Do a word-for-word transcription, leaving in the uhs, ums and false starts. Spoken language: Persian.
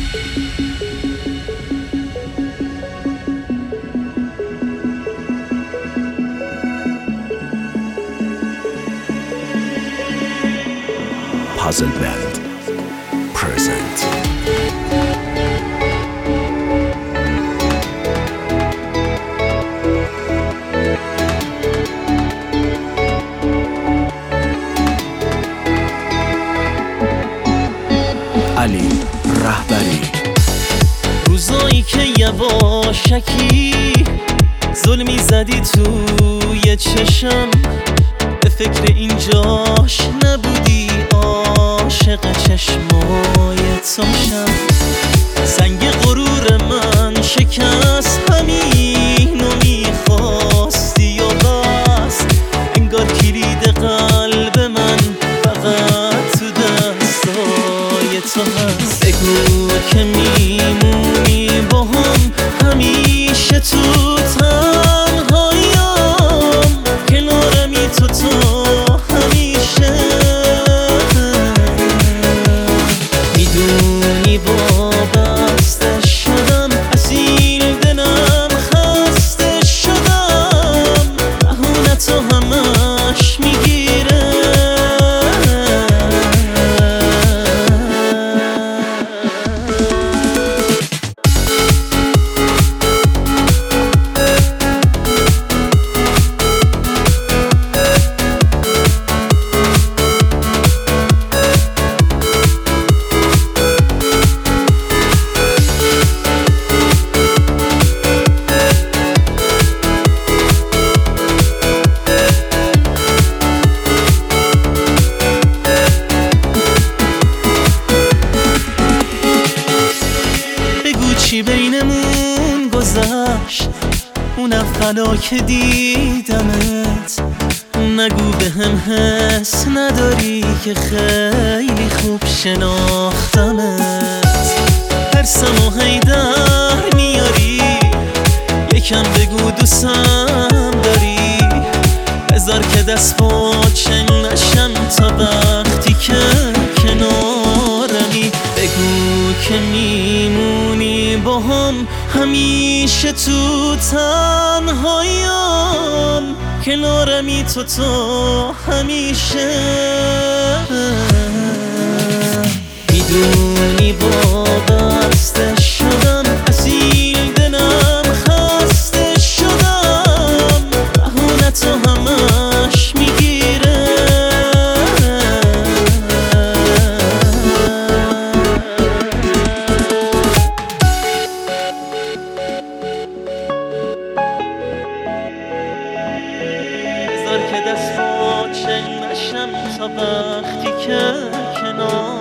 Puzzle Band present. علی رهبری. روزایی که یواشکی ظلمی زدی توی چشم، به فکر اینجاش نبودی، عاشق چشمای تاشم. سنگ غرور من شکست، همینو میخواستی و بس. انگار کلید قلب من فقط تو دستای تو هست. بگو که میمونی با هم همیشه تو تنهاییم، کنارمی تو تو همیشه. میدونی وابسته شدم، اسیر دلم خسته شدم، بهونتو همش میگیره. چی بینمون گذشت اون اولا که دیدمت؟ نگو به هم حس نداری که خیلی خوب شناختمت. ترسم و هیدر میاری، یکم بگو دوستم داری. بذار که دست باچه نشم تا وقتی که کنارمی. بگو که میمونی با هم همیشه تو تنهاییم، کنارمی تو تو همیشه. میدونی وابسته شدم، اسیر دلم خسته شدم، بهونتو همش میگیره. بذار که دست باچه نشم تا وقتی که کنار